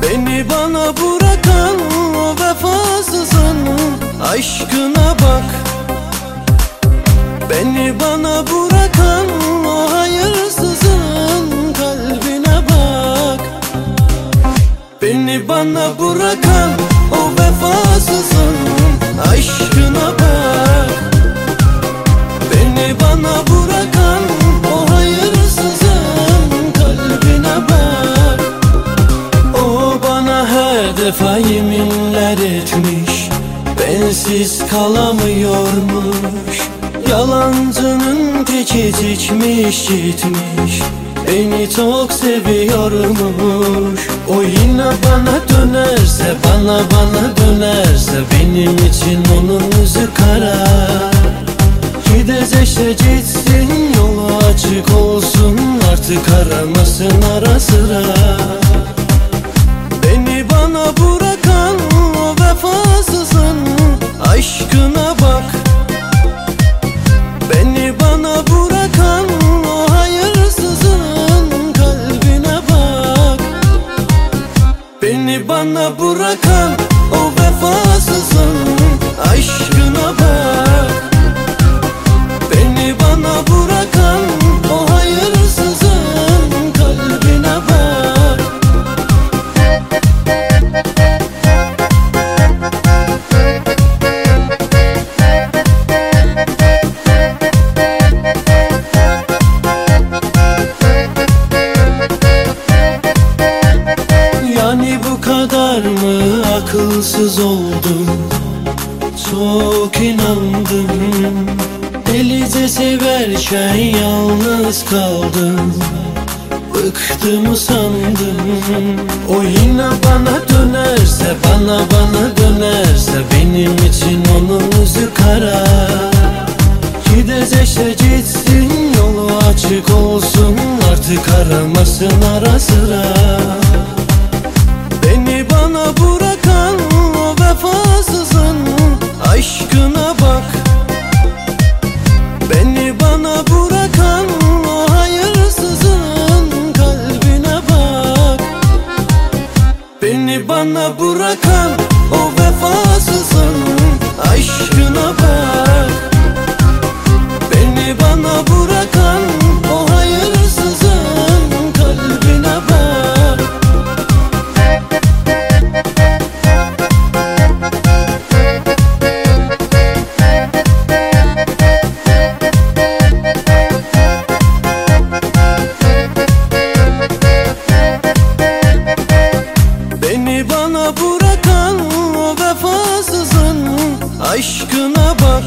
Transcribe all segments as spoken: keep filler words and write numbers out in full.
Beni bana bırakan o vefasızın aşkına bak. Beni bana bırakan o hayırsızın kalbine bak. Beni bana bırakan o vefasızın aşkına bak. Beni bana bırakan o hayırsızın kalbine bak. O bana her defa yeminler etmiş, bensiz kalamıyormuş. Yalancının teki çıkmış gitmiş, beni çok seviyormuş. O yine bana dönerse, bana bana dönerse, benim için onun yüzü kara. Gidecekse gitsin, yolu açık olsun, artık aramasın ara sıra. Beni bana bırakan o vefasızın aşkına bak. Beni bana bırakan o hayırsızın kalbine bak. Beni bana bırakan o vefasızın aşkına bak. Beni bana bırakan o hayırsızın kalbine bak. Yani bu kadar mı akılsız oldum? Çok inandım, delice severken yalnız kaldım. Bıktım sandım. O yine bana dönerse, bana bana dönerse, benim için onun yüzü kara. Gidecekse gitsin, yolu açık olsun, artık aramasın ara sıra. Beni bana bırakan o vefasızın aşkına bak. Beni bana bırakan o hayırsızın kalbine bak. Beni bana bırakan o vefasızın aşkına bak. Beni bana bırakan o hayırsızın kalbine bak. Beni bana bırakan o vefasızın aşkına bak.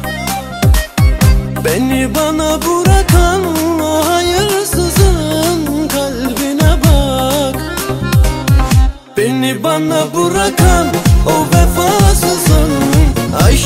Beni bana bırakan o hayırsızın kalbine bak. Beni bana bırakan o vefasızın aşkına